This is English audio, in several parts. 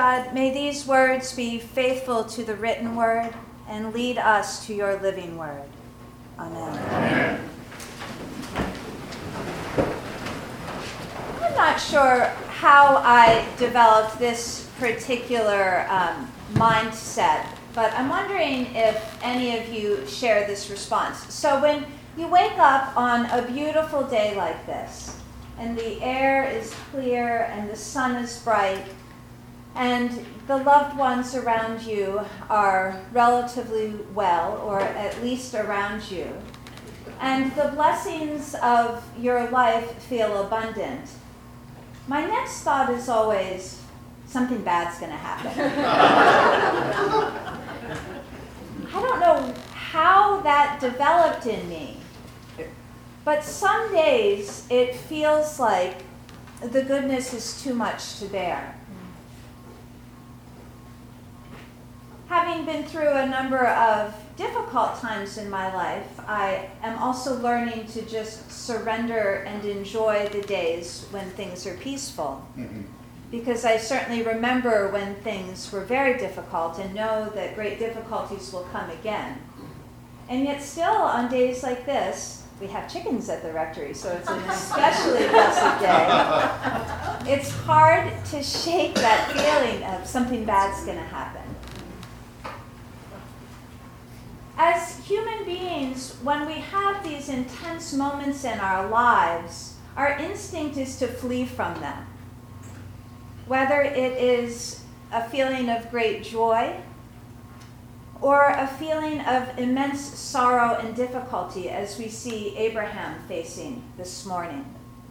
God, may these words be faithful to the written word and lead us to your living word. Amen. Amen. I'm not sure how I developed this particular mindset, but I'm wondering if any of you share this response. So when you wake up on a beautiful day like this, and the air is clear and the sun is bright, and the loved ones around you are relatively well, or at least around you, and the blessings of your life feel abundant, my next thought is always, something bad's going to happen. I don't know how that developed in me, but some days it feels like the goodness is too much to bear. Having been through a number of difficult times in my life, I am also learning to just surrender and enjoy the days when things are peaceful. Mm-hmm. Because I certainly remember when things were very difficult and know that great difficulties will come again. And yet still on days like this, we have chickens at the rectory, so it's an especially blessed day. It's hard to shake that feeling of something bad's going to happen. As human beings, when we have these intense moments in our lives, our instinct is to flee from them. Whether it is a feeling of great joy or a feeling of immense sorrow and difficulty, as we see Abraham facing this morning.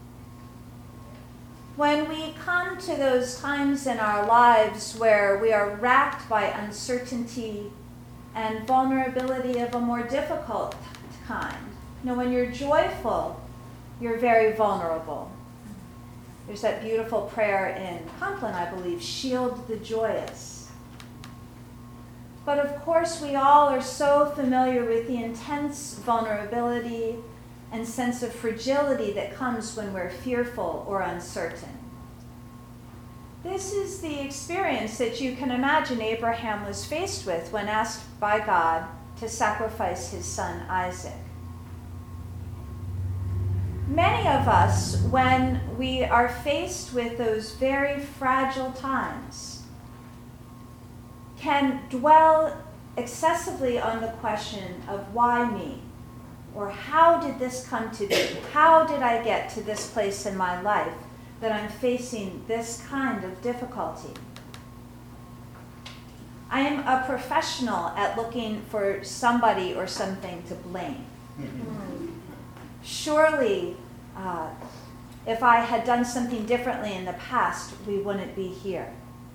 When we come to those times in our lives where we are racked by uncertainty and vulnerability of a more difficult kind, when you're joyful, you're very vulnerable. There's that beautiful prayer in Compline, I believe, shield the joyous. But of course, we all are so familiar with the intense vulnerability and sense of fragility that comes when we're fearful or uncertain. This is the experience that you can imagine Abraham was faced with when asked by God to sacrifice his son Isaac. Many of us, when we are faced with those very fragile times, can dwell excessively on the question of why me? Or how did this come to be? How did I get to this place in my life that I'm facing this kind of difficulty? I am a professional at looking for somebody or something to blame. Surely, if I had done something differently in the past, we wouldn't be here.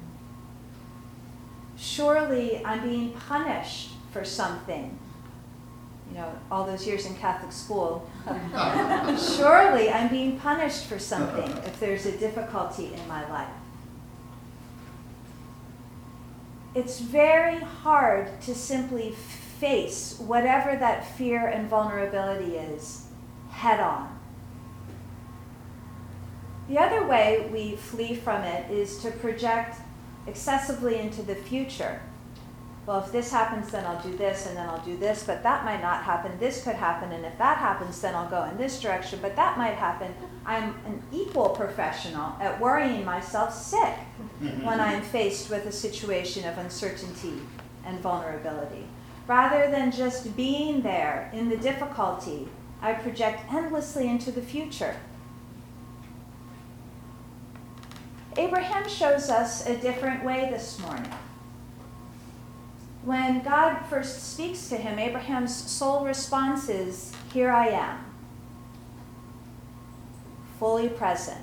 Surely I'm being punished for something. All those years in Catholic school. Surely I'm being punished for something if there's a difficulty in my life. It's very hard to simply face whatever that fear and vulnerability is head on. The other way we flee from it is to project excessively into the future. Well, if this happens, then I'll do this, and then I'll do this, but that might not happen. This could happen, and if that happens, then I'll go in this direction, but that might happen. I'm an equal professional at worrying myself sick when I'm faced with a situation of uncertainty and vulnerability. Rather than just being there in the difficulty, I project endlessly into the future. Abraham shows us a different way this morning. When God first speaks to him, Abraham's sole response is, "Here I am," fully present.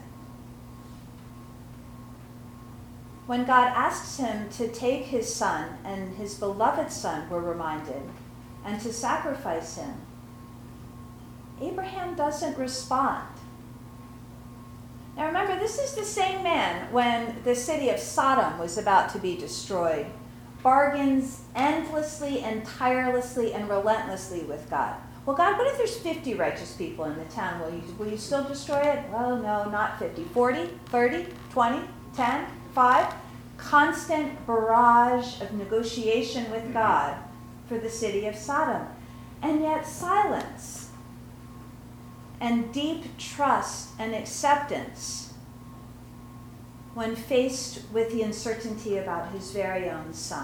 When God asks him to take his son, and his beloved son, we're reminded, and to sacrifice him, Abraham doesn't respond. Now remember, this is the same man when the city of Sodom was about to be destroyed, bargains endlessly and tirelessly and relentlessly with God. Well, God, what if there's 50 righteous people in the town? Will you still destroy it? Well, no, not 50. 40, 30, 20, 10, 5? constant barrage of negotiation with God for the city of Sodom, and yet silence and deep trust and acceptance when faced with the uncertainty about his very own son.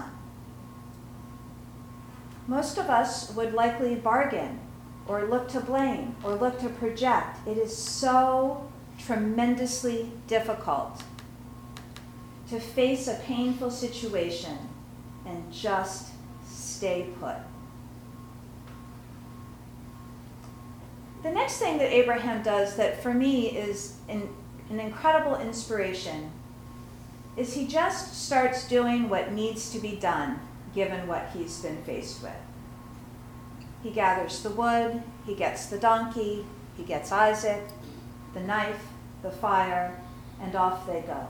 Most of us would likely bargain or look to blame or look to project. It is so tremendously difficult to face a painful situation and just stay put. The next thing that Abraham does that for me is an incredible inspiration is he just starts doing what needs to be done given what he's been faced with. He gathers the wood, he gets the donkey, he gets Isaac, the knife, the fire, and off they go.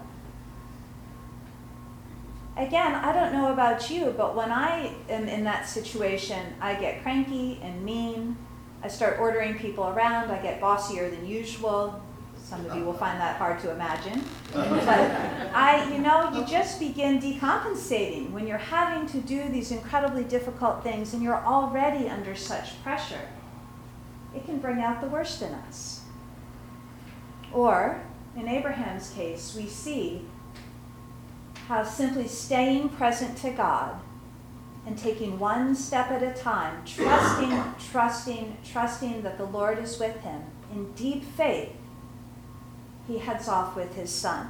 Again, I don't know about you, but when I am in that situation, I get cranky and mean. I start ordering people around. I get bossier than usual. Some of you will find that hard to imagine. But you just begin decompensating when you're having to do these incredibly difficult things and you're already under such pressure. It can bring out the worst in us. Or, in Abraham's case, we see how simply staying present to God and taking one step at a time, trusting that the Lord is with him, in deep faith, he heads off with his son.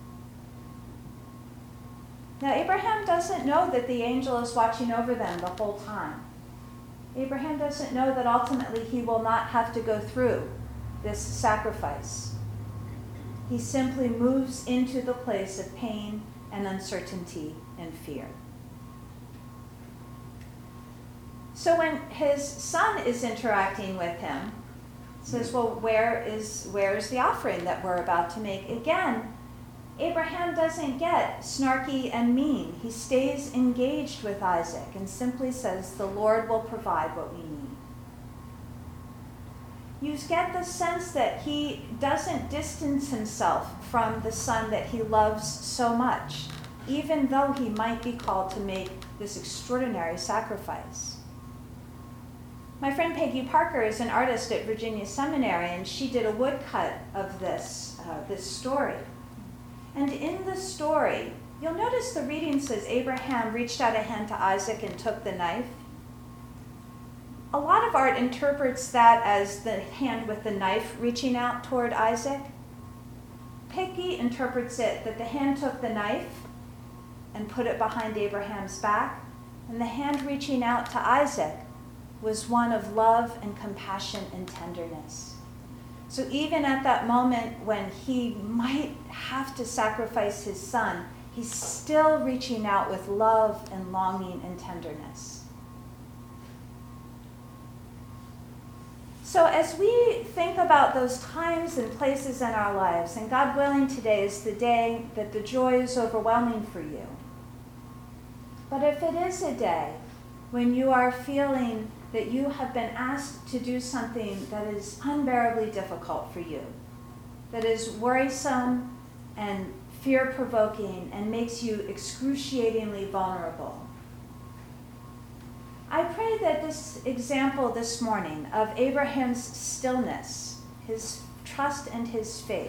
Now, Abraham doesn't know that the angel is watching over them the whole time. Abraham doesn't know that ultimately he will not have to go through this sacrifice. He simply moves into the place of pain and uncertainty and fear. So when his son is interacting with him, says, well, where is the offering that we're about to make? Again, Abraham doesn't get snarky and mean. He stays engaged with Isaac and simply says, the Lord will provide what we need. You get the sense that he doesn't distance himself from the son that he loves so much, even though he might be called to make this extraordinary sacrifice. My friend Peggy Parker is an artist at Virginia Seminary, and she did a woodcut of this story. And in the story, you'll notice the reading says Abraham reached out a hand to Isaac and took the knife. A lot of art interprets that as the hand with the knife reaching out toward Isaac. Peggy interprets it that the hand took the knife and put it behind Abraham's back, and the hand reaching out to Isaac was one of love and compassion and tenderness. So even at that moment when he might have to sacrifice his son, he's still reaching out with love and longing and tenderness. So as we think about those times and places in our lives, and God willing, today is the day that the joy is overwhelming for you. But if it is a day when you are feeling that you have been asked to do something that is unbearably difficult for you, that is worrisome and fear-provoking and makes you excruciatingly vulnerable, I pray that this example this morning of Abraham's stillness, his trust and his faith,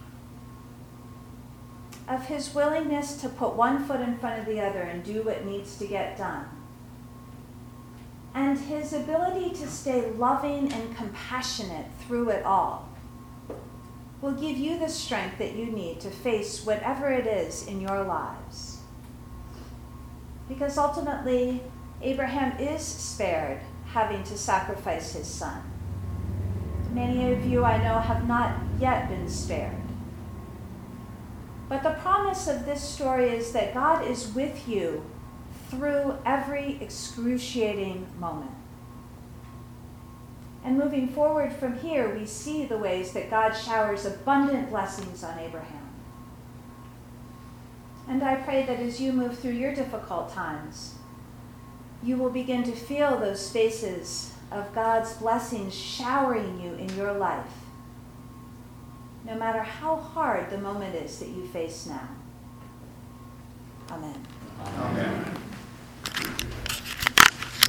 of his willingness to put one foot in front of the other and do what needs to get done, and his ability to stay loving and compassionate through it all, will give you the strength that you need to face whatever it is in your lives. Because ultimately, Abraham is spared having to sacrifice his son. Many of you I know have not yet been spared. But the promise of this story is that God is with you through every excruciating moment. And moving forward from here, we see the ways that God showers abundant blessings on Abraham. And I pray that as you move through your difficult times, you will begin to feel those spaces of God's blessings showering you in your life, no matter how hard the moment is that you face now. Amen. Amen.